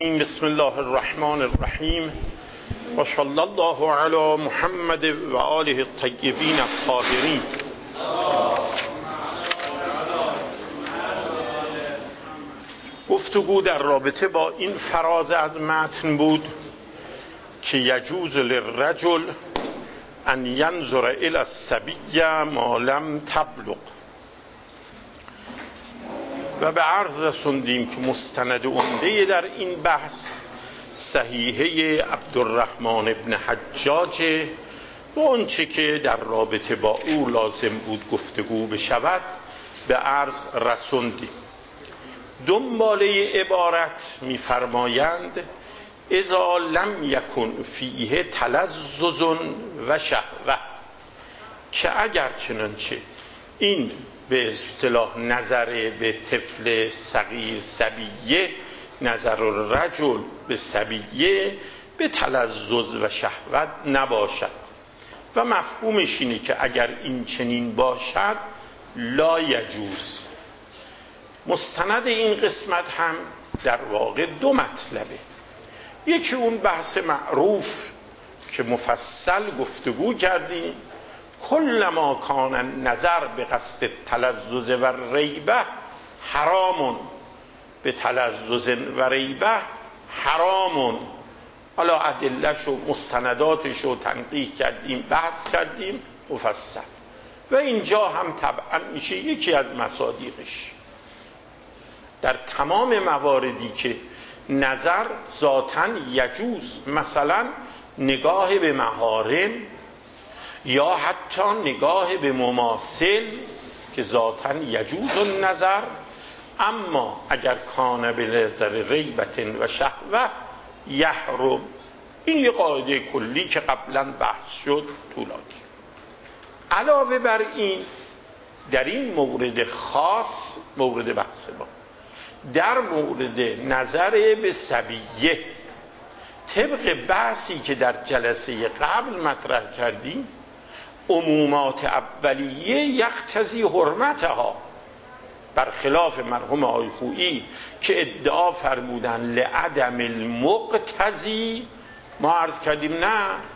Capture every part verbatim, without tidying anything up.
بسم الله الرحمن الرحیم و صلی الله علی محمد و آله الطیبین الطاهرین. گفتگو در رابطه با این فراز از متن بود که یجوز للرجل ان ینظر الی الصبی ما لم تبلغ، و به عرض رسوندیم که مستند عمده در این بحث صحیحه عبدالرحمن ابن حجاج و آنچه که در رابطه با او لازم بود گفتگو بشود به عرض رسوندیم. دنباله عبارت می‌فرمایند اذا لم یکن فیه تلذذ و شهوه، که اگر چنانچه این به اصطلاح نظر به طفل صغیر صبیه، نظر رجل به صبیه به تلذذ و شهوت نباشد و مفهومش اینه که اگر این چنین باشد لا یجوز. مستند این قسمت هم در واقع دو مطلبه. یکی اون بحث معروف که مفصل گفتگو کردیم، کل ما کان نظر به قصد تلذذ و ریبه حرامون، به تلذذ و ریبه حرامون. حالا ادله‌ش و مستنداتش رو تنقیح کردیم، بحث کردیم مفصل، و اینجا هم طبعا میشه یکی از مصادیقش. در تمام مواردی که نظر ذاتاً یجوز، مثلا نگاه به محارم یا حتی نگاه به مماثل که ذاتاً یجوز النظر، اما اگر کان به نظر ریبت و شهوه یحرم. این یه قاعده کلی که قبلا بحث شد طولانی. علاوه بر این در این مورد خاص، مورد بحث ما در مورد نظر به صبیه، طبق بحثی که در جلسه قبل مطرح کردیم، عمومات اولیه یقتضی حرمتها، برخلاف مرحوم آقای خویی که ادعا فرمودن لعدم المقتضی. ما عرض کردیم نه،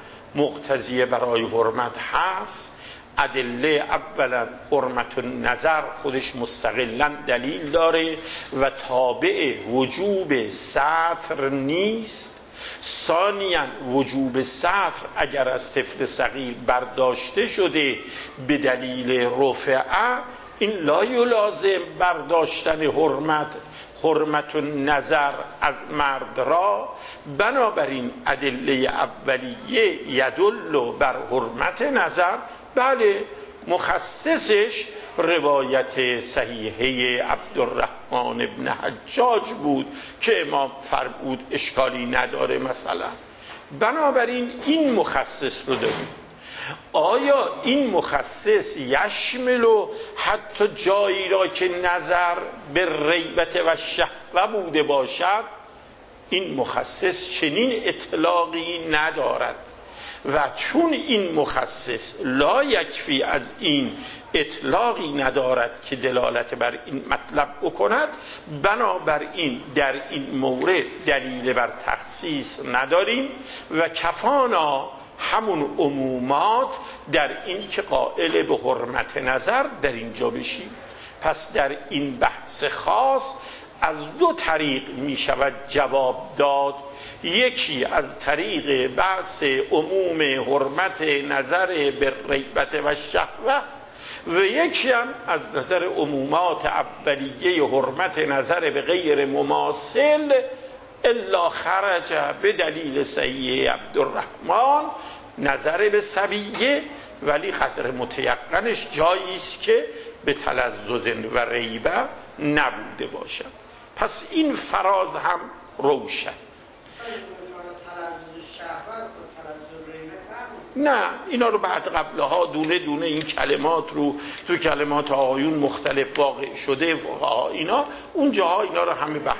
مقتضی برای حرمت هست. ادله اولا حرمت النظر خودش مستقلا دلیل داره و تابع وجوب سطر نیست. ثانیاً وجوب سطر اگر از طفل صغیر برداشته شده به دلیل رفعه، این لا یلازم برداشتن حرمت حرمت النظر از مرد را. بنابراین ادله اولیه یدل بر حرمت نظر. بله، مخصصش روایت صحیحه عبدالرحمن ابن حجاج بود که امام فرمود اشکالی نداره مثلا. بنابراین این مخصص رو داریم. آیا این مخصص یشمل حتی جایی را که نظر به ریبت و شهوه بوده باشد؟ این مخصص چنین اطلاقی ندارد و چون این مخصص لا یکفی از این اطلاقی ندارد که دلالت بر این مطلب بکند، بنابراین در این مورد دلیل بر تخصیص نداریم و کفانا همون عمومات در این که قائل به حرمت نظر در اینجا بشیم. پس در این بحث خاص از دو طریق می شود جواب داد. یکی از طریق بحث عموم حرمت نظر به ریبت و شهوه و یکی هم از نظر عمومات اولیه حرمت نظر به غیر مماثل الا خرج به دلیل صحیح عبدالرحمن نظر به صبیه، ولی قدر متیقنش جایی است که به تلذذ و ریبه نبوده باشد. پس این فراز هم روشن. نه، اینا رو بعد قبلها دونه دونه این کلمات رو تو کلمات آقایون مختلف واقع شده فقها، اینا اون جاها اینا رو همه بحث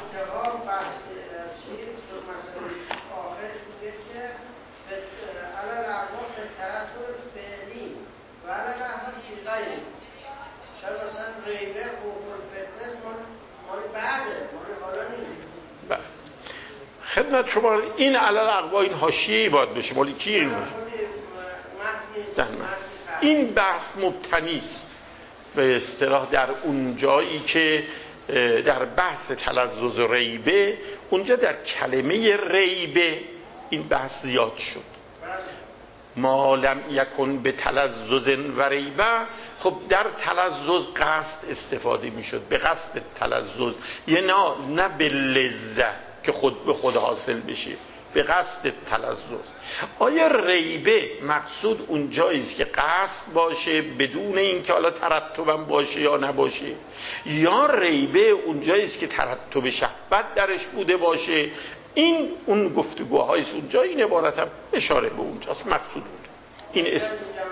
خدمت شما این علل اقوا این حاشیه‌ای باید بشه. مالی کی این باشه؟ این بحث مبتنی است به اصطلاح در اون جایی که در بحث تلذذ و ریبه، اونجا در کلمه ریبه این بحث زیاد شد. ما لم یکن به تلذذ و ریبه، خب در تلذذ قصد استفاده میشد، به قصد تلذذ، یه نه نه به لذت که خود به خود حاصل بشه، به قصد تلذذ. آیا ریبه مقصود اون جایی است که قصد باشه بدون اینکه حالا ترتبم باشه یا نباشه، یا ریبه اون جایی است که ترتب شهوت درش بوده باشه؟ این اون گفتگوهای است اونجا. این عبارت هم اشاره به اونجاست، مقصود اونجا این است.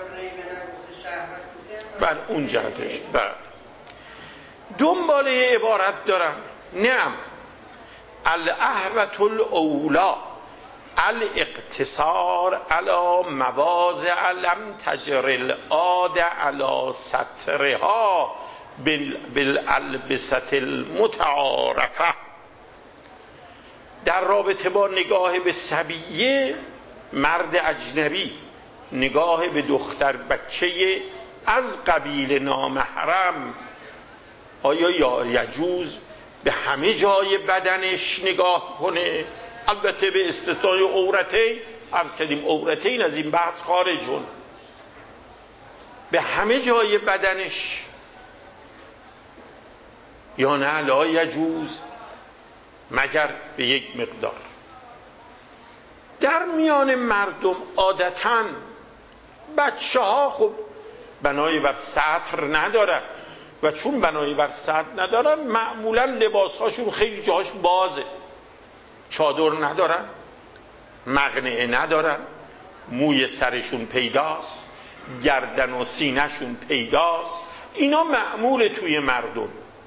بر اون جهتش بر دنباله عبارت دارم. نعم الاحوط الاولا الاقتصار علی مواضع لم تجر العاده علی سطرها بالالبسه المتعارفه. در رابطه با نگاه به صبیه، مرد اجنبی نگاه به دختر بچه از قبیل نامحرم، آیا یا یجوز به همه جای بدنش نگاه کنه؟ البته به استثنای عورتین. عرض کردیم عورتین از این بحث خارجون. به همه جای بدنش یا نه لا یجوز مگر به یک مقدار. در میان مردم عادتاً بچه ها خب بنای بر سطر ندارن و چون بنای بر سطر ندارن معمولا لباس هاشون خیلی جاهاش بازه، چادر ندارن، مقنعه ندارن، موی سرشون پیداست، گردن و سینهشون پیداست. اینا معمول توی مردم،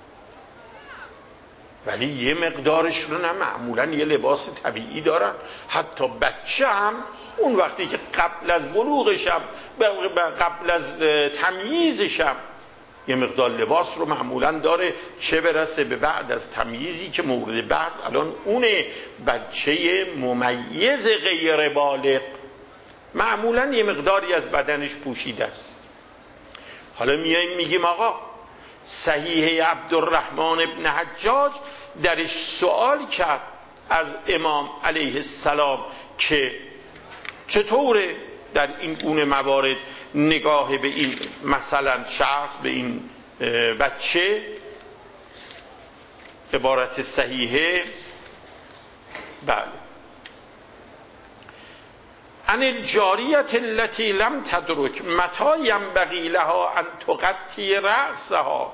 ولی یه مقدارش رو نه معمولا یه لباس طبیعی دارن. حتی بچه هم اون وقتی که قبل از بلوغشم، قبل از تمییزشم، یه مقدار لباس رو معمولا داره، چه برسه به بعد از تمییزی که مورد بحث الان اونه. بچه ممیز غیر بالغ معمولا یه مقداری از بدنش پوشیده است. حالا میایم میگیم آقا صحیح عبدالرحمن ابن حجاج درش سوال کرد از امام علیه السلام که چطوره در این گونه موارد نگاه به این مثلا شخص، به این بچه. عبارت صحیحه بله ان الجاریت التي لم تدرک متى ينبغي لها ان تغطی رأسها.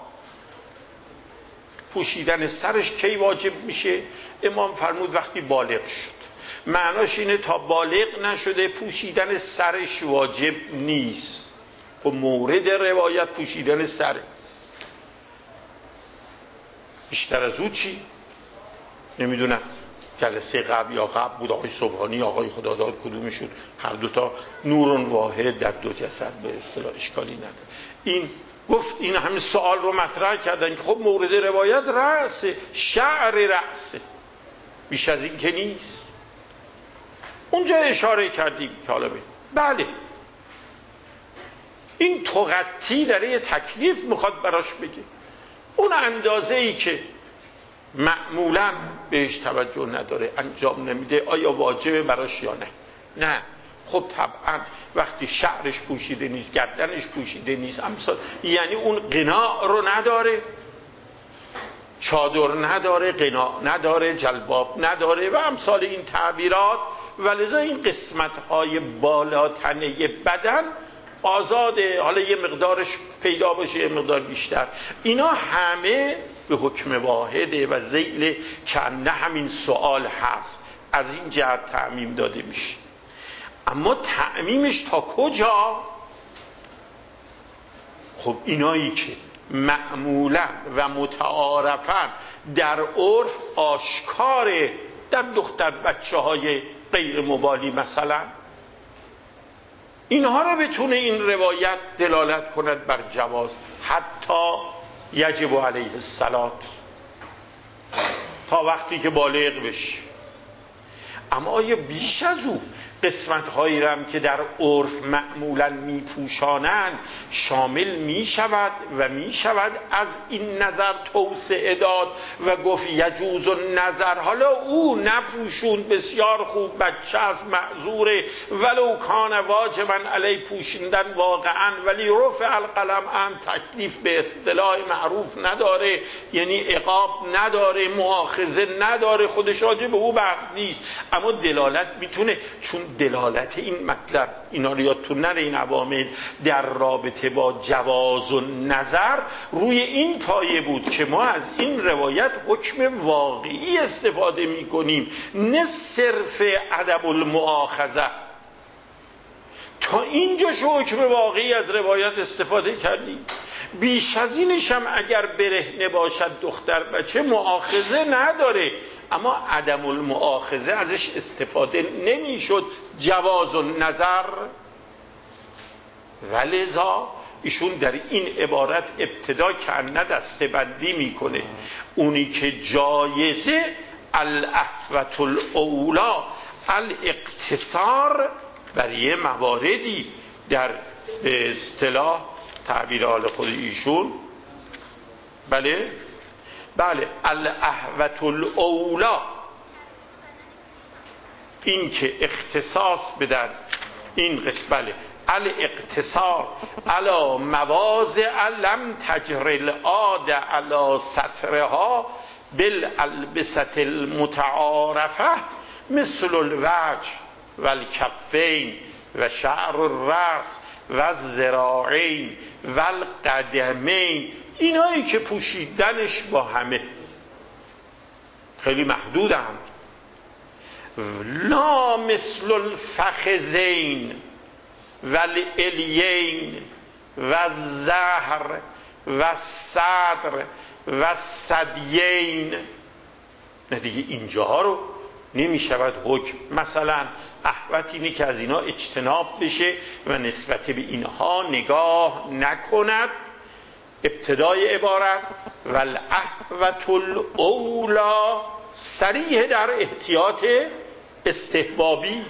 پوشیدن سرش کی واجب میشه؟ امام فرمود وقتی بالغ شد. معناش اینه تا بالغ نشده پوشیدن سرش واجب نیست. خب مورد روایت پوشیدن سره. بیشتر از او چی؟ نمیدونم. جلسه قبل یا قبل بود آقای سبحانی آقای خداداد کدومشون، هر دوتا نورون واحد در دو جسد به اصطلاح اشکالی نداره. این گفت این همین سوال رو مطرح کردن که خب مورد روایت رأسه، شعر رأسه، بیش از این که نیست. اونجا اشاره کردیم که حالا بید بله این تغطی در یه تکلیف میخواد براش بگه. اون اندازه ای که معمولا بهش توجه نداره انجام نمیده، آیا واجبه براش یا نه؟ نه. خب طبعا وقتی شعرش پوشیده نیست، گردنش پوشیده نیست، امثال یعنی اون قناع رو نداره، چادر نداره، قناع نداره، جلباب نداره و امثال این تعبیرات، ولذا این قسمت‌های بالاتنه بدن آزاده. حالا یه مقدارش پیدا باشه یه مقدار بیشتر، اینا همه به حکم واحده و ذیل کنه همین سوال هست. از این جهت تعمیم داده میشه. اما تعمیمش تا کجا؟ خب اینایی که معمولا و متعارفاً در عرف آشکاره، در دختر بچه های غیر مبالی مثلا، اینها را بتونه این روایت دلالت کند بر جواز، حتی یجب علیه الصلاة، تا وقتی که بالغ بشه. اما آیا بیش از او قسمت هایی رم که در عرف معمولا می پوشانند شامل می شود و می شود از این نظر توسعه داد و گفت یجوز النظر؟ حالا او نپوشون، بسیار خوب، بچه از معذوره، ولو کان واجبا علی پوشیدن واقعا، ولی رفع القلم هم تکلیف به اصطلاح معروف نداره، یعنی عقاب نداره، مؤاخذه نداره، خودش راجع به او بحث نیست، اما دلالت میتونه، چون دلالت این مطلب اینا رو یادتون نره، این عوامل در رابطه با جواز و نظر روی این پایه بود که ما از این روایت حکم واقعی استفاده میکنیم، نه صرف عدم المؤاخذه. تا اینجا شو حکم واقعی از روایت استفاده کردیم، بیش از اینش هم اگر برهنه باشد دختر بچه مؤاخذه نداره، اما عدم المؤاخذه ازش استفاده نمیشد، جواز النظر. ولذا ایشون در این عبارت ابتدا کنه دسته بندی میکنه، اونی که جایزه الاحوط الاولا الاقتصار بر یه مواردی، در اصطلاح تعبیر حال خود ایشون، بله بله الاحوط الاولا، این که اختصاص بدن این قسم، بله الاقتصار علی مواضع لم تجر العاده علی سطرها بالالبسه المتعارفه مثل الوجه و الکفین و شعر الراس و الذراعین و القدمین، اینایی که پوشیدنش با همه خیلی محدود هم، لا مثل الفخذین و الالیین و الظهر و الصدر و الثدیین. نه دیگه اینجاها رو نمی شود حکم، مثلا احوط اینه که از اینا اجتناب بشه و نسبت به اینها نگاه نکند. ابتدای عبارت والاحوط الاولا صریح در احتیاط استحبابی،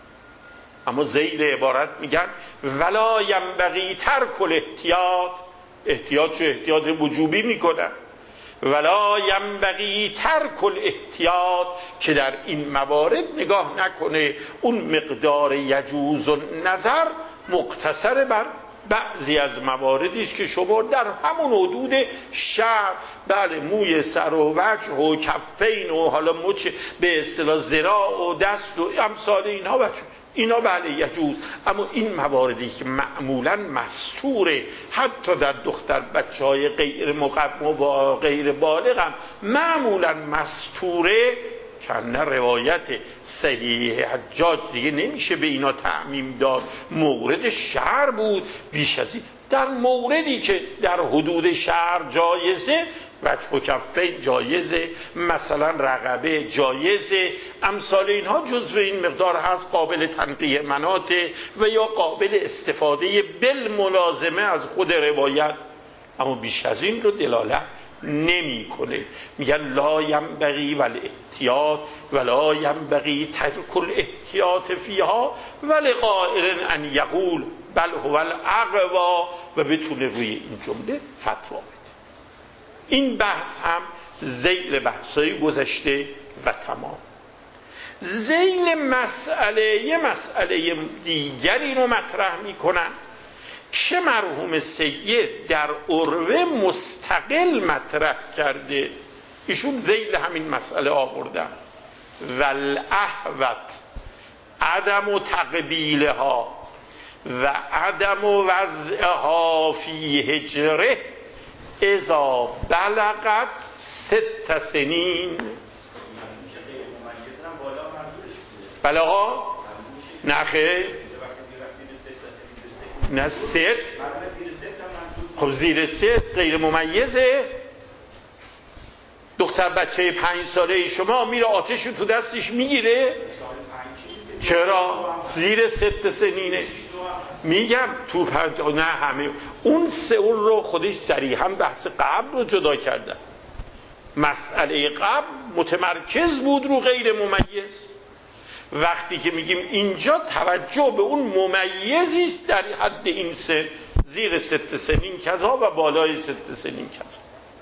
اما ذیل عبارت میگن ولا ینبغی ترک الاحتیاط، احتیاط چو احتیاط وجوبی میکنن، ولا ینبغی ترک الاحتیاط، که در این موارد نگاه نکنه اون مقدار یجوز النظر مقتصر بر بعضی از مواردی است که شما در همون حدود شعر، بله موی سر و وجه و کفین و حالا مچ به اصطلاح ذراع و دست و امثال اینها، بچه اینا بله یجوز، اما این مواردی که معمولا مستوره، حتی در دختر بچه های غیر مقبل و غیر بالغ هم معمولا مستوره، کنه روایت صحیح حجاج دیگه نمیشه به اینا تعمیم داد، مورد شعر بود، بیش از این در موردی که در حدود شعر جایزه، وجه و کفین جایزه، مثلا رقبه جایزه، امثال اینها جزو این مقدار هست، قابل تنقیه مناطه و یا قابل استفاده بالملازمه از خود روایت، اما بیش از این رو دلالت نمی کنه. میگن لا ینبغی والاحتیاط ولا ینبغی ترک الاحتیاط فیها ولقائل ان یقول بل هو الاقوا، و بتونه روی این جمله فتوا بده. این بحث هم ذیل بحثای گذشته و تمام. ذیل مسئله یه مسئله دیگری رو مطرح میکنن که مرحوم سید در عروه مستقل مطرح کرده، ایشون ذیل همین مسئله آوردن، والاحوط عدم تقبیلها و عدم وضعها فی حجره اذا بلغت ست سنین. بلغا نخه نه ست، خب زیر ست غیر ممیزه. دختر بچه پنج ساله شما میره آتش تو دستش میگیره، چرا؟ زیر ست سنینه. میگم تو پنج، نه همه اون سه اون رو خودش صریحا بحث قبل رو جدا کردن، مسئله قبل متمرکز بود رو غیر ممیز، وقتی که میگیم اینجا توجه به اون ممیزی است در حد این سن، زیر ست سنین کذا و بالای ست سنین کذا.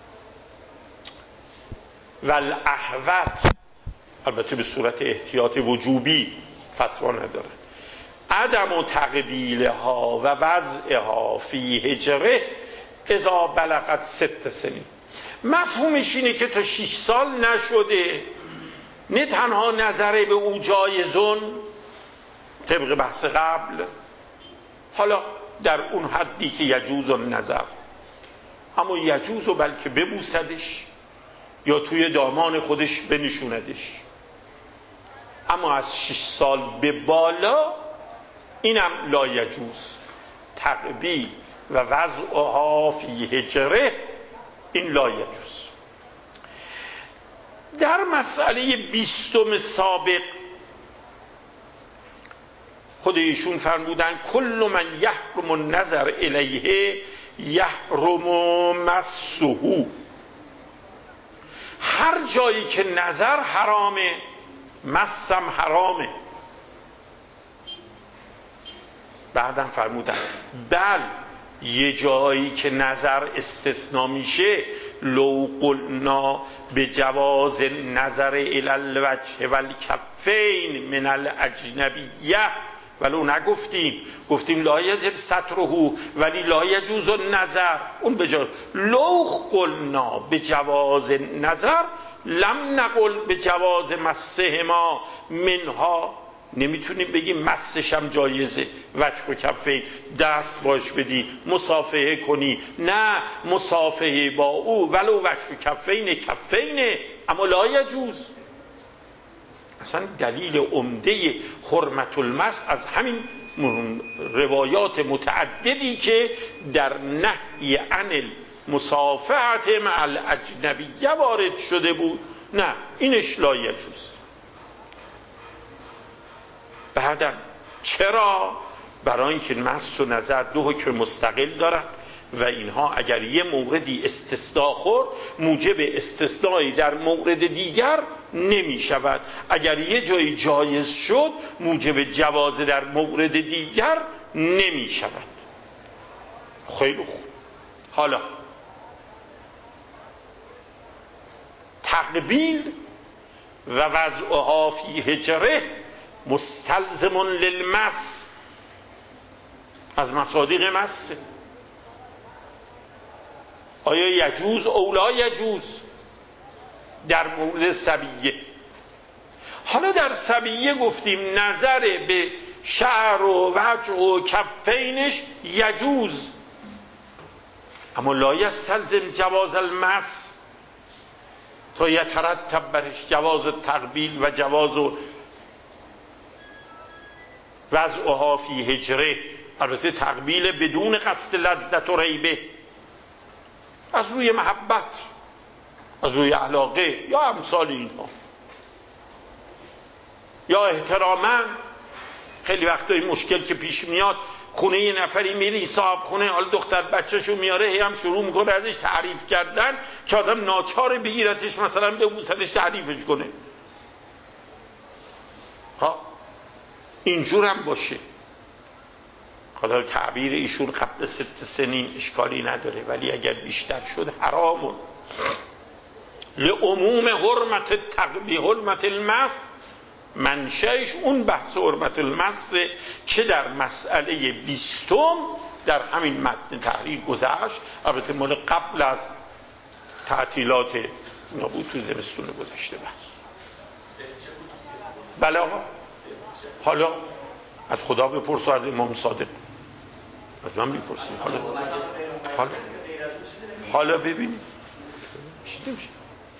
والاحوط البته به صورت احتیاط وجوبی فتوا نداره، عدم و تقبیلها و وضعها فی حجره اذا بلغت ست سنین. مفهومش اینه که تا شش سال نشده نه تنها نظره به او جایزون طبق بحث قبل، حالا در اون حدی که یجوز النظر، اما یجوز و بلکه ببوسدش یا توی دامان خودش بنشوندش. اما از شش سال به بالا اینم لا یجوز، تقبیل و وضعها فی حجره این لا یجوز. در مسئله بیستم سابق خود ایشون فرمودن کل من یحرم النظر الیه یحرم مسه. هر جایی که نظر حرامه مسم حرامه. بعدم فرمودن بل یه جایی که نظر استثناء میشه لو قلنا به جواز نظر الی الوجه والکفین من الاجنبیه، ولو نگفتیم، گفتیم لا یجب ستره ولی لا یجوز النظر، اون به جواز. لو قلنا به جواز نظر لم نقل به جواز مسهما منها، نمیتونیم بگیم مسش هم جایزه، وجه و کفین دست باش بدی مصافحه کنی، نه مصافحه با او ولو وجه و کفین کفینه، اما لا یجوز. اصلا دلیل عمده حرمت المس از همین روایات متعددی که در نهی عن المصافحه مع الاجنبیه وارد شده بود، نه اینش لا یجوز. بعدم چرا؟ برای اینکه مس و نظر دو حکم مستقل دارن و اینها اگر یه موردی استثناء خورد موجب استثنایی در مورد دیگر نمی شود، اگر یه جایی جایز شد موجب جواز در مورد دیگر نمی شود. خیلی خوب. حالا تقبیل و وضعها فی حجره مستلزم للمس، از مصادیق مس. آیا یجوز او لا یجوز در مورد صبیه؟ حالا در صبیه گفتیم نظر به شعر و وجه و کفینش یجوز، اما لا یستلزم جواز المس تا یترتب برش جواز تقبیل و جواز وضعها فی حجره. البته تقبیل بدون قصد لذت و ریبه، از روی محبت، از روی علاقه یا امثال اینها، یا احتراما. خیلی وقتا این مشکل که پیش میاد خونه یه نفری میری صاحب خونه، حالا دختر بچه‌شو میاره هی هم شروع میکنه ازش تعریف کردن که آدم ناچار بگیرتش مثلا ببوسدش تعریفش کنه. ها اینجور هم باشه. حالا تعبیر ایشون قبل ست سنین اشکالی نداره، ولی اگر بیشتر شد حرامون. لعموم حرمت تقبیح حرمت المس، منشأش اون بحث حرمت المس که در مسئله بیستم در همین متن تحریر گذشت، البته مال قبل از تعطیلات نبود، تو زمستون گذشته بس. بله آقا، حالا از خدا بپرس و از امام صادق از من بپرسیم. حالا حالا حالا ببینیم چی میشه.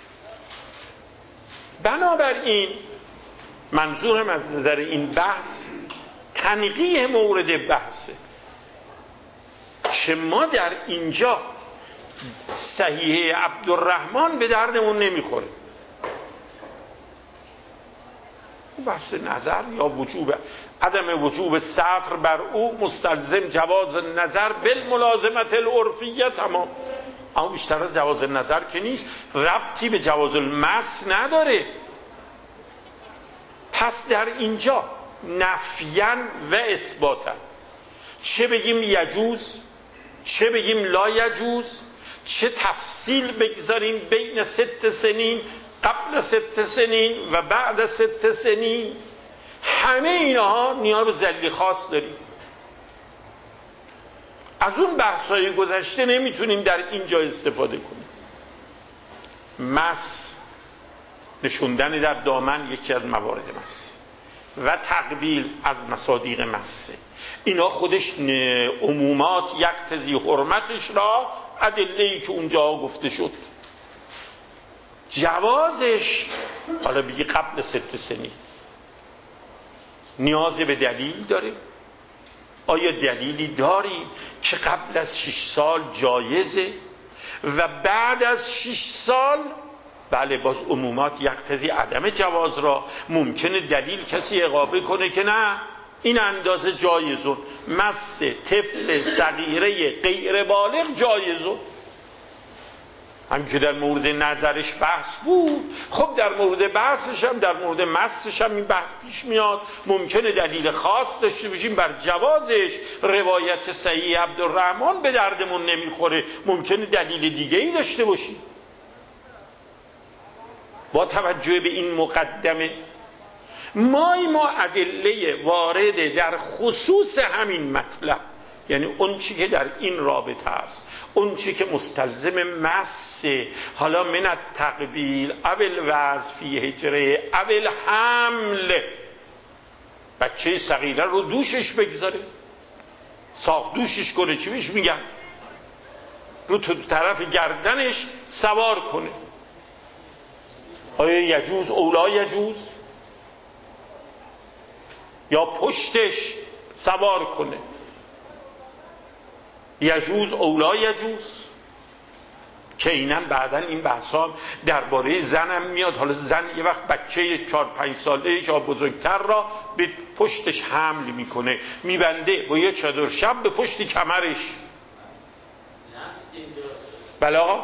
بنابراین منظورم از نظر این بحث تنقیح مورد بحثه که ما در اینجا صحیح عبدالرحمن به دردمون نمیخوره. بحث نظر یا وجوب عدم وجوب سطر بر او مستلزم جواز نظر بالملازمت العرفیه، تمام. اما بیشتر از جواز نظر که نیست، ربطی به جواز المس نداره. پس در اینجا نفیاً و اثباتاً چه بگیم یجوز چه بگیم لا یجوز، چه تفصیل بگذاریم بین ست سنین، قبل ست سنین و بعد ست سنین، همه اینها نیاز به دلیل خاص داریم. از اون بحث‌های گذشته نمیتونیم در اینجا استفاده کنیم. مس، نشوندن در دامن یکی از موارد مس و تقبیل از مصادیق مسه، اینا خودش عمومات یقتضی حرمتش را ادله‌ای که اونجا گفته شد. جوازش حالا بگی قبل ست سنی نیاز به دلیل داره. آیا دلیلی داریم که قبل از شش سال جایزه و بعد از شش سال؟ بله، باز عمومات یقتضی عدم جواز را ممکنه دلیل کسی اقامه کنه که نه این اندازه جایزون، مس طفل صغیره غیر بالغ جایزون. هم که در مورد نظرش بحث بود، خب در مورد بحثش هم در مورد مسش هم این بحث پیش میاد. ممکنه دلیل خاص داشته باشیم بر جوازش، روایت صحیح عبدالرحمن به دردمون نمیخوره، ممکنه دلیل دیگه ای داشته باشیم. با توجه به این مقدمه ما ما ادله وارده در خصوص همین مطلب، یعنی اون چی که در این رابطه است، اون چی که مستلزم مس، حالا من التقبیل اول وضع فی حجره اول حمل، بچه صغیره رو دوشش بگذاره، ساخت دوشش کنه، چی بیش میگن، رو تو طرف گردنش سوار کنه، آیا یجوز اولا یجوز؟ یا پشتش سوار کنه، یجوز اولا یجوز؟ که اینن بعدن این بحثا درباره زنم میاد. حالا زن یه وقت بچه چهار پنج ساله یا بزرگتر را به پشتش حمل میکنه، میبنده با یه چادر شب به پشت کمرش. بلا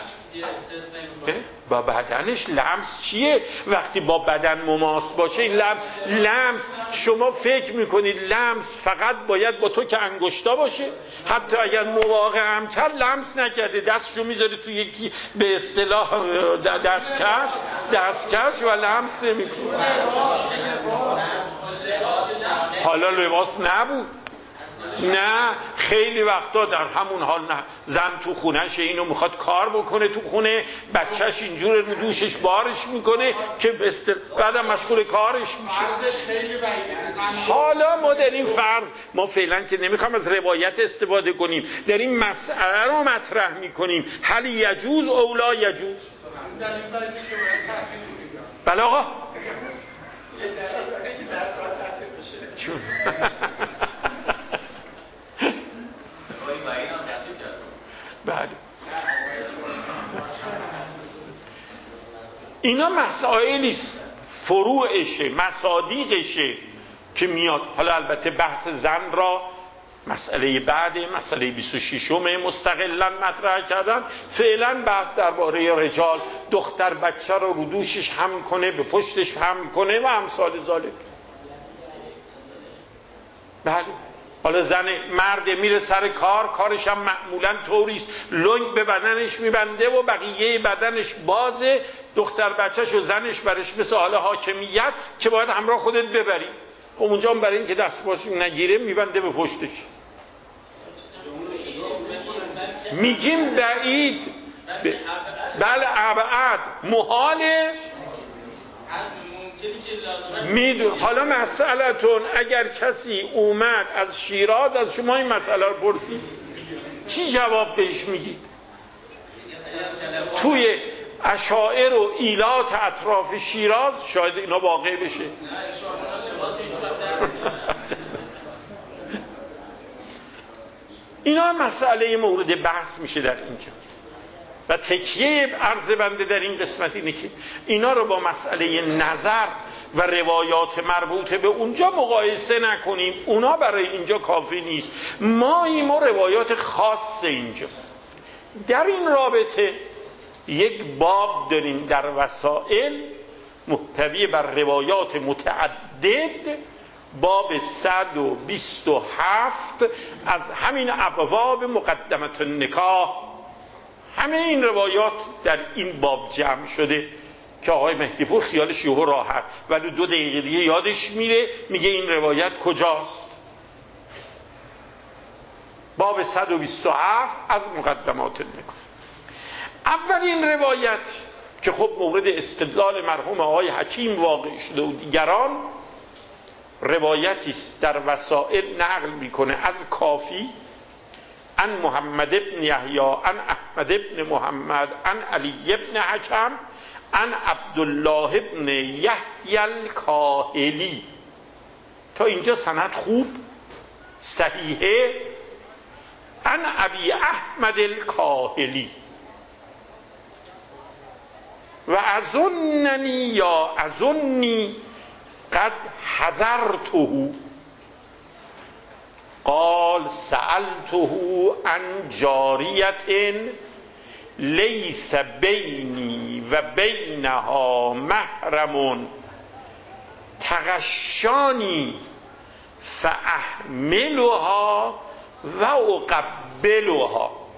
با بدنش لمس چیه؟ وقتی با بدن مماس باشه این لم... لمس شما فکر میکنید لمس فقط باید با تو که انگشتا باشه؟ حتی اگر مواقع هم کرد لمس نکرده، دستشو میذاره تو یکی به اصطلاح دستکش دستکش و لمس نمیکنه. حالا لباس نبود، نه خیلی وقتا در همون حال نه، زن تو خونهش اینو میخواد کار بکنه تو خونه، بچهش اینجور رو دوشش بارش میکنه که بستر بعدم مشغول کارش میشه. حالا ما در این فرض، ما فعلا که نمیخوام از روایت استفاده کنیم، در این مسئله رو مطرح میکنیم، هل یجوز اولا یجوز؟ بله آقا بله اینا مسائلیست، فروعشه، مصادیقشه که میاد. حالا البته بحث زن را مسئله بعد مسئله بیست و ششم مستقلا مطرح کردن. فعلا بحث درباره رجال، دختر بچه رو رو دوشش حمل کنه، به پشتش حمل کنه و امثال ذالک. بله حالا زن مرد میره سر کار، کارش هم معمولا طوریست لنگ به بدنش میبنده و بقیه بدنش بازه، دختر بچهش و زنش برش مثل حال حاکمیت که باید همراه خودت ببری. خب اونجا هم برای این که دست باش نگیره میبنده به پشتش. میگیم بعید ب... بله ابعد محاله. میدون. حالا مسئلتون اگر کسی اومد از شیراز از شما این مسئله رو پرسید چی جواب بهش میگید؟ توی اشاعر و ایلات اطراف شیراز شاید اینا واقع بشه. اینا مسئله مورد بحث میشه در اینجا و تکیه عرض بنده در این قسمت اینه که اینا رو با مسئله نظر و روایات مربوطه به اونجا مقایسه نکنیم، اونا برای اینجا کافی نیست. ما این روایات خاص اینجا در این رابطه یک باب داریم در وسائل محتوی بر روایات متعدد، باب صد و بیست و هفت از همین ابواب مقدمه النکاح، همه این روایات در این باب جمع شده که آقای مهدی پور خیالش یهو راحت، ولی دو دقیقه دیگه یادش میره، میگه این روایت کجاست؟ باب صد و بیست و هفت از مقدمات النکاح. اولین روایت که خب مورد استدلال مرحوم آقای حکیم واقع شده و دیگران، روایتی است در وسائل نقل میکنه از کافی عن محمد ابن یحیی عن احمد ابن محمد عن علی ابن حکم عن عبدالله ابن یحیی الکاهلی. تا اینجا سند خوب، صحیحه. عن ابی احمد الکاهلی و اظننی یا اظنی قد حضرته قال سألته عن جاریة لیس بینی و بینها محرم تغشانی فاحملها و اقبلها.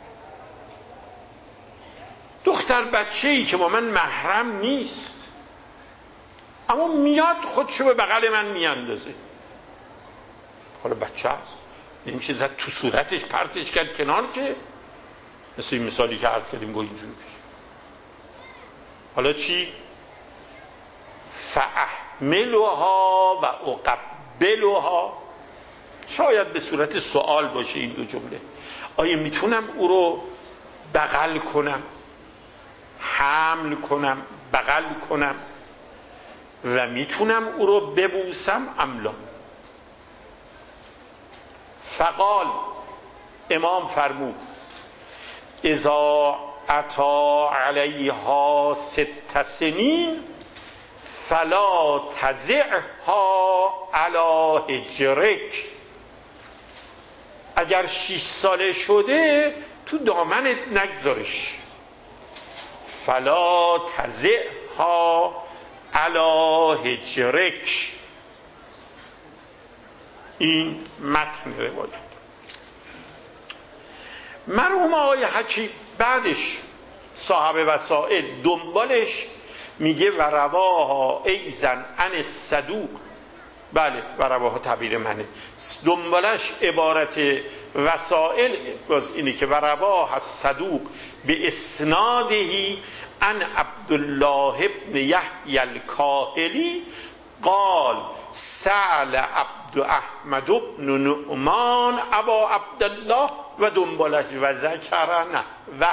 دختر بچه‌ای که با من محرم نیست، اما میاد خودشو به بغل من میاندازه. حالا بچه هست، نمیشه زد تو صورتش پرتش کرد کنار که، مثل این مثالی که عرض کردیم گو اینجوری بشه. حالا چی؟ فاحملها و اقبلها. شاید به صورت سوال باشه این دو جمله. آیا میتونم او رو بغل کنم، حمل کنم، بغل کنم و میتونم او رو ببوسم املا؟ فقال، امام فرمود اذا اتا علیها ست سنین فلا تزعها علی هجرک. اگر شش ساله شده تو دامنت نگذارش. فلا تزعها علی هجرک. این متن روایت. مرحوم آقای حکیم بعدش صاحب وسائل دنبالش میگه و رواها ایزن عن الصدوق. بله و رواها تعبیر منه، دنبالش عبارت وسائل باز اینه که و رواها الصدوق به اسنادهی عن عبدالله ابن یحیی الکاهلی قال سأل عبد احمد بن نعمان ابا عبدالله و دنبالش و ذکرنه. و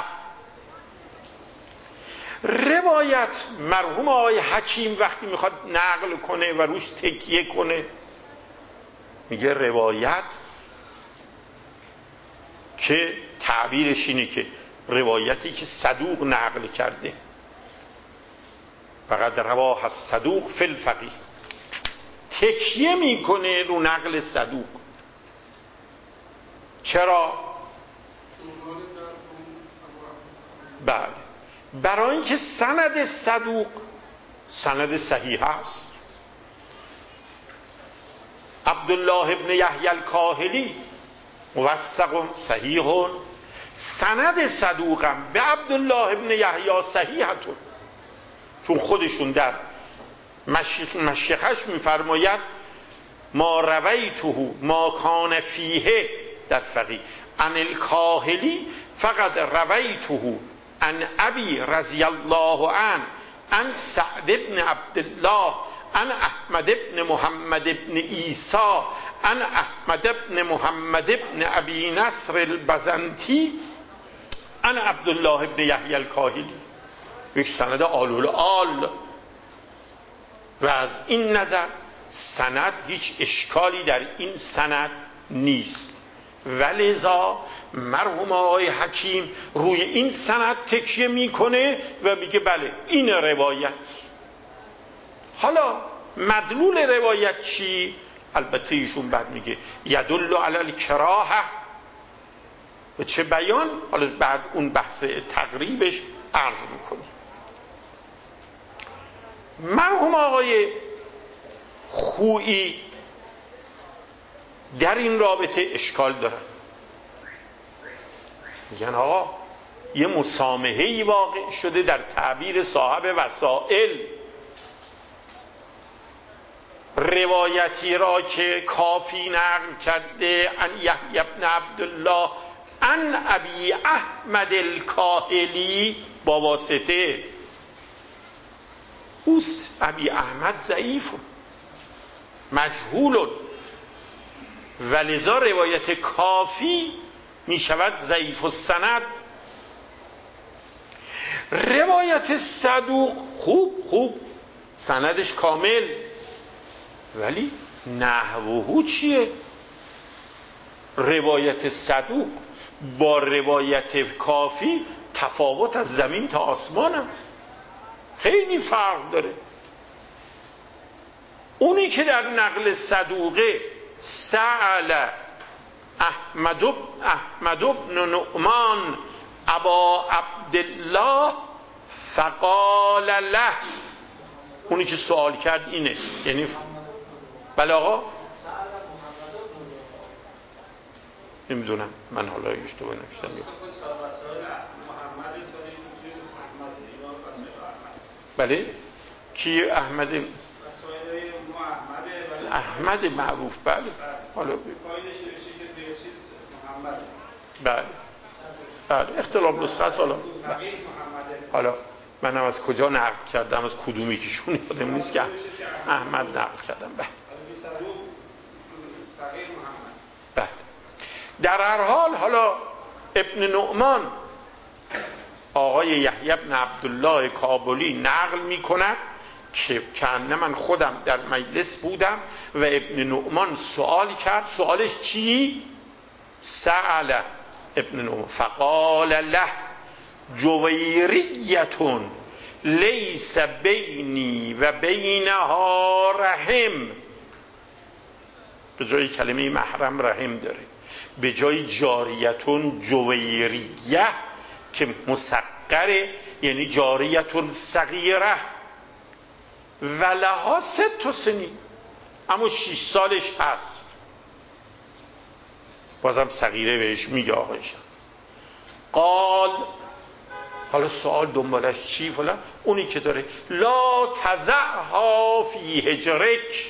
روایت مرحوم آقای حکیم وقتی میخواد نقل کنه و روش تکیه کنه میگه روایت که تعبیرش اینه که روایتی که صدوق نقل کرده، فقط رواه الصدوق فی الفقیه، تکیه میکنه رو نقل صدوق. چرا؟ بله برای اینکه سند صدوق سند صحیح است. عبدالله ابن یحیی الکاهلی موثق صحیح، سند صدوقم به عبدالله ابن یحیی صحیحتون، چون خودشون در مشیخش میفرماید ما رویته ما کان فیه در فقیه عن الکاهلی فقط رویته عن ابی رضی الله عنه عن سعد ابن عبدالله عن احمد ابن محمد ابن عیسی عن احمد ابن محمد ابن ابی نصر البزنطی عن عبدالله ابن یحیی الکاهلی. یک سند آل آل. و از این نظر سند هیچ اشکالی در این سند نیست، ولذا مرحوم آقای حکیم روی این سند تکیه میکنه و میگه بله این روایت. حالا مدلول روایت چی؟ البته ایشون بعد میگه یدل علی الکراهه و چه بیان، حالا بعد اون بحث تقریبش عرض میکنه. مرحوم آقای خویی در این رابطه اشکال دارن، میگن آقا یه مسامحه‌ای واقع شده در تعبیر صاحب وسائل، روایتی را که کافی نقل کرده ان یحیی بن عبدالله ان ابی احمد الکاهلی با واسطه اوست. ابی احمد ضعیف مجهول و لذا روایت کافی می شود ضعیف السند. روایت صدوق خوب خوب سندش کامل، ولی نحوه چیه؟ روایت صدوق با روایت کافی تفاوت از زمین تا آسمان است، خیلی فرق داره. اونی که در نقل صدوقه سأل احمد احمد بن نعمان ابا عبدالله فقال له، اونی که سوال کرد اینه، یعنی بله آقا نمیدونم من حالا اشتباه نوشتم. بله کی احمد احمد معروف بله حالا بله بله اختلاف نسخه است. حالا حالا منم از کجا نقل کردم، از کدومی کشون یادم نیست که احمد نقل کردم. بله بله در هر حال حالا ابن نعمان آقای یحیی بن عبدالله کابلی نقل می کند که کنه من خودم در مجلس بودم و ابن نعمان سوال کرد. سوالش چی؟ سأل ابن نعمان فقال له جویریتون لیس بینی و بینها رحم. به جای کلمه محرم رحم داره، به جای جاریتون جویریه که مسقره، یعنی جاریتون صغیره و لها ست سنین، اما شش سالش هست، بازم صغیره بهش میگه آقای شمس. قال حالا سوال دنبالش چی فلان، اونی که داره لا تزعها فی هجرک،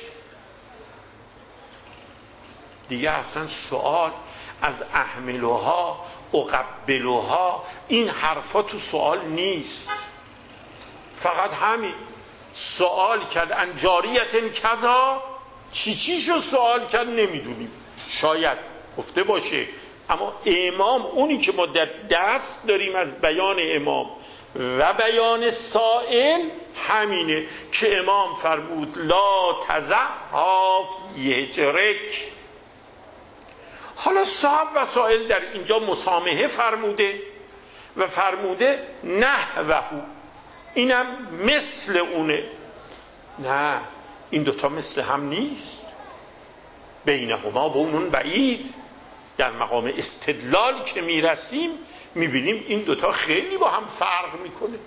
دیگه اصلا سوال از احملوها اقبلوها این حرفا تو سوال نیست، فقط همین سوال کرد ان جاریت کذا، چی چیشو سوال کرد نمیدونیم، شاید گفته باشه، اما امام اونی که ما در دست داریم از بیان امام و بیان سائل همینه که امام فرمود لا تزعها فی هجرک. حالا صاحب وسائل در اینجا مسامحه فرموده و فرموده نحوه، اینم مثل اونه. نه این دوتا مثل هم نیست، بینهما بونون بعید. در مقام استدلال که میرسیم میبینیم این دوتا خیلی با هم فرق میکنه،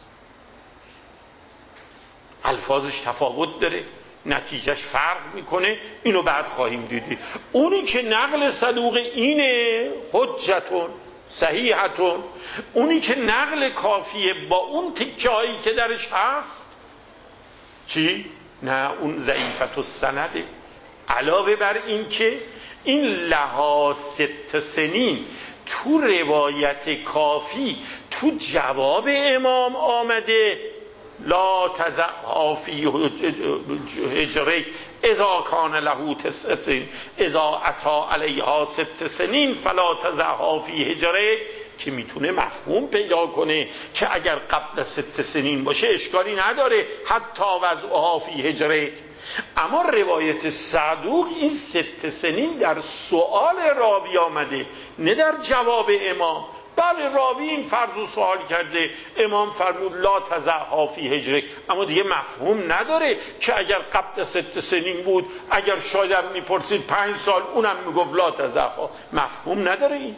الفاظش تفاوت داره، نتیجهش فرق میکنه، اینو بعد خواهیم دیدی. اونی که نقل صدوق اینه حجتون صحیحتون، اونی که نقل کافیه با اون تکه هایی که درش هست چی؟ نه اون ضعیفت السنده. علاوه بر این که این لها ست سنین تو روایت کافی تو جواب امام آمده لا تزعها فی هجرک اذا کان له تسع سنین اذا اتا علیها ست سنین فلا تزعها فی هجرک، که میتونه مفهوم پیدا کنه که اگر قبل ست سنین باشه اشکالی نداره حتی وضعها فی هجرک. اما روایت صدوق این ست سنین در سؤال راوی آمده نه در جواب امام. بله راوی این فرض و سوال کرده، امام فرمود لا تزعها فی هجرک، اما دیگه مفهوم نداره که اگر قبل ست سنین بود، اگر شاید میپرسید پنج سال اونم میگفت لا تزعها، مفهوم نداره. این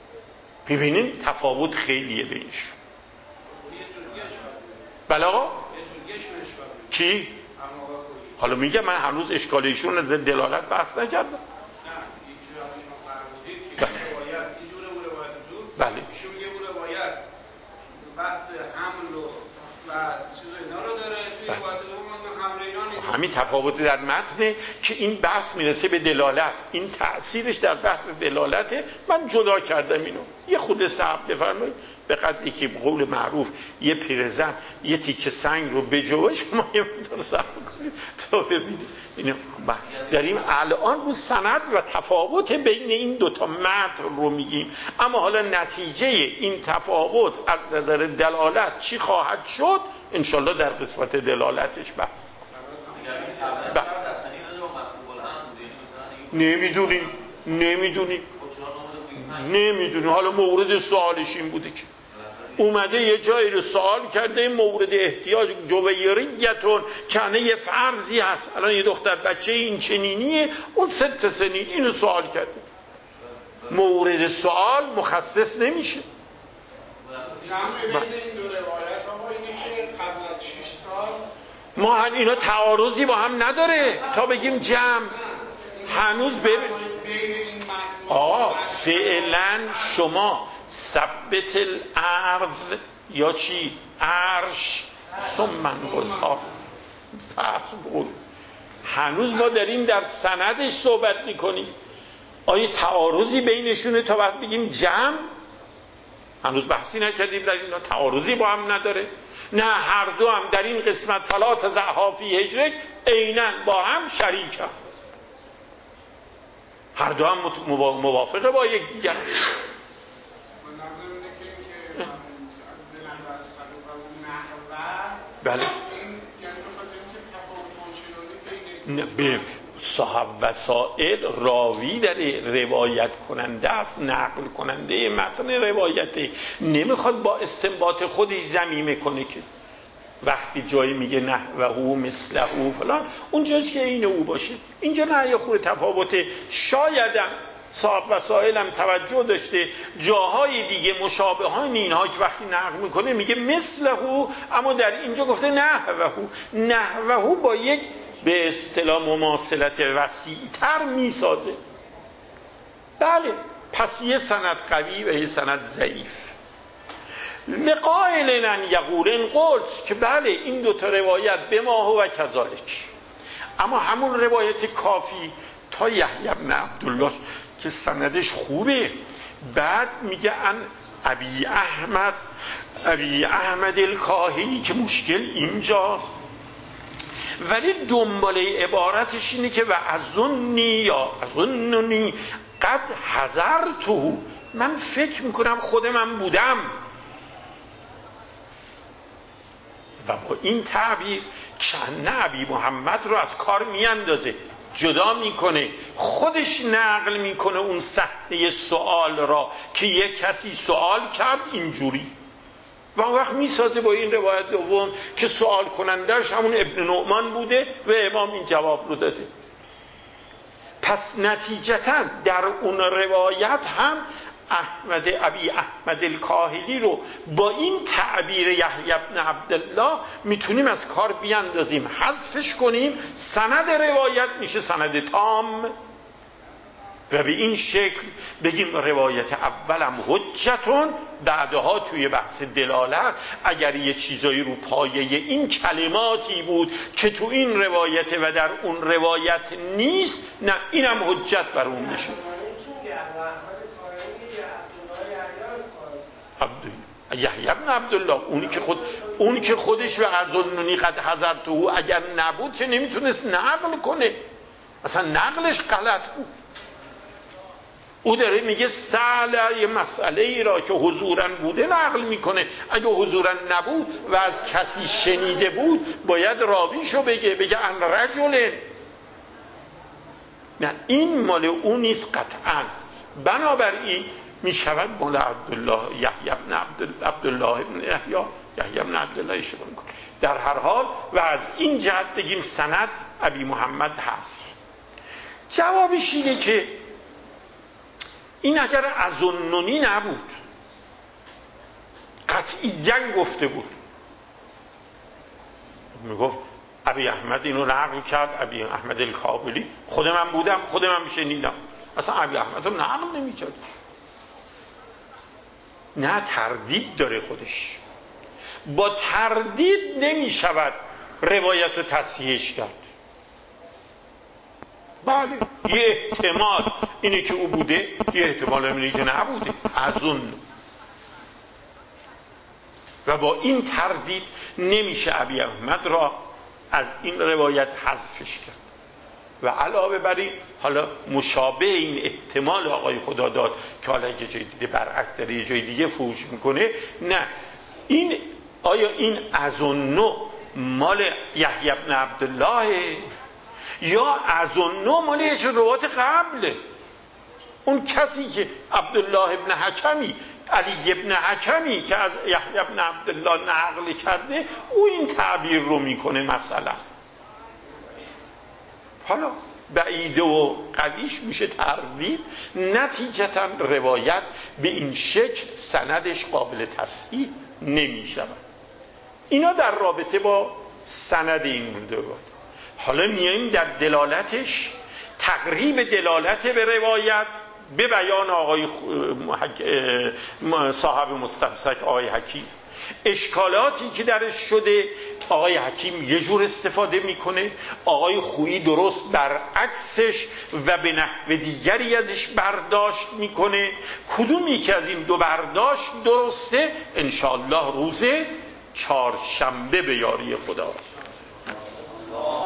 ببینیم تفاوت خیلیه بینش. بله آقا چی؟ حالا میگه من هنوز اشکال ایشون از دلالت بحث نکردم. بله. ایشون میگه اون روایت بحث حمل و و چیز اینا رو داره، توی روایت دوم حمل اینا نیست. همین تفاوت در متنه که این بحث میرسه به دلالت، این تأثیرش در بحث دلالته. من جدا کردم اینو. یه خود صبر بفرمایید، به قدری که قول معروف یه پیرزن یه تیکه سنگ رو بجوه، شما یه مقدار صبر کنید تا ببینید. اینو داریم الان رو سند و تفاوت بین این دوتا متن رو میگیم، اما حالا نتیجه این تفاوت از نظر دلالت چی خواهد شد انشالله در قسمت دلالتش بحث نمیدونیم نمیدونیم نمیدونیم حالا مورد سوالش این بوده که اومده یه جایی رو سوال کرده، مورد احتیاج جویریتون کنه یه فرضی هست، الان یه دختر بچه این چنینیه، اون ست سنین اینو سوال کرده، مورد سوال مخصص نمیشه. جمع بین این دو روایت ها اینه که قبل از شش سال ما اینا تعارضی با هم نداره تا بگیم جمع. هنوز ببین آقا فعلا شما ثبت الارض یا چی عرش ثم گذار فرض، هنوز ما داریم در سندش صحبت میکنیم. آیا تعارضی بینشونه تا وقت بگیم جمع؟ هنوز بحثی نکردیم در اینا تعارضی با هم نداره. نه هر دو هم در این قسمت فلا تضعها فی هجرک عیناً با هم شریک هم. هر دو هم موافقه با یک دیگر. بله به صاحب وسائل راوی در روایت کننده است، نقل کننده متن روایته، نمیخواد با استنباط خودش ضمیمه کنه که وقتی جایی میگه نه و هو مثل او فلان اون جایی که این او باشه. اینجا نه یه خورده تفاوته. شایدم صاحب وسائل هم توجه داشته جاهای دیگه مشابهان اینها که وقتی نقل میکنه میگه مثل او، اما در اینجا گفته نه و هو. نه و هو با یک به اصطلاح مماثلت وسیع‌تر میسازه. بله پس یه سند قوی و یه سند ضعیف. لقائل ان یقول ان قلت که بله این دو تا روایت به ما و کذالک، اما همون روایت کافی تا یحیی بن عبدالله که سندش خوبه، بعد میگه ان ابی احمد ابی احمد الکاهلی که مشکل اینجاست، ولی دنباله عبارتش اینه که و اظنی یا اظننی قد حضرته، من فکر میکنم خود من بودم. و با این تعبیر کنه ابی محمد رو از کار میاندازه، جدا میکنه، خودش نقل میکنه اون صحنه سوال را که یک کسی سوال کرد اینجوری، و اون وقت میسازه با این روایت دوم که سوال کنندش همون ابن نعمان بوده و امام این جواب رو داده. پس نتیجتا در اون روایت هم احمد ابی احمد الکاهلی رو با این تعبیر یحیی بن عبدالله میتونیم از کار بیاندازیم، حذفش کنیم، سند روایت میشه سند تام و به این شکل بگیم روایت اولم حجتون، بعدها توی بحث دلالت اگر یه چیزایی رو پایه این کلماتی بود که تو این روایت و در اون روایت نیست، نه اینم حجت بر اون میشه. یحیی بن عبدالله اونی که خود اونی که خودش و اظننی قد حضرته او اگر نبود که نمیتونست نقل کنه، اصلا نقلش غلط بود. او داره میگه سال یه مسئله ای را که حضوراً بوده نقل میکنه، اگه حضوراً نبود و از کسی شنیده بود باید راویشو بگه بگه ان رجل، نه این مال اون نیست قطعاً. بنابراین میشود مال عبدالله یحیی بن عبدالله بن یحیی یحیی بن عبدالله اشتباه میکنه. در هر حال و از این جهت بگیم سند ابی محمد هست. جوابش اینه که این اگر اظننی نبود قطعیاً گفته بود، میگفت ابی احمد اینو نقل کرد، ابی احمد الکابلی، خود من بودم، خود من شنیدم، اصلا ابی احمد رو نقل نمی‌کرد. نه، تردید داره خودش، با تردید نمی‌شود روایت رو تصحیحش کرد. بله یه احتمال اینه که او بوده، یه احتمال اینه که نبوده، از اون. و با این تردید نمیشه ابی احمد را از این روایت حذفش کرد. و علاوه بر این حالا مشابه این احتمال آقای خداداد که حالا یه جای دیگه برعکس در یه جای دیگه فوش میکنه، نه این آیا این اظنو مال یحیی بن عبدالله یا اظنو مال یه روایت قبله؟ اون کسی که عبدالله ابن حکمی، علی ابن حکمی که از یحیی ابن عبدالله نقل کرده، او این تعبیر رو میکنه مثلا. حالا بعیده و قویش میشه تردید، نتیجتا روایت به این شکل سندش قابل تصحیح نمیشود. اینا در رابطه با سند این بوده بود. حالا میایم در دلالتش، تقریب دلالت به روایت به بیان آقای صاحب مستمسک آقای حکیم. اشکالاتی که درش شده آقای حکیم یه جور استفاده میکنه، آقای خویی درست برعکسش و به نحو دیگری ازش برداشت میکنه. کدومی که از این دو برداشت درسته؟ انشاءالله روز چهارشنبه به یاری خدا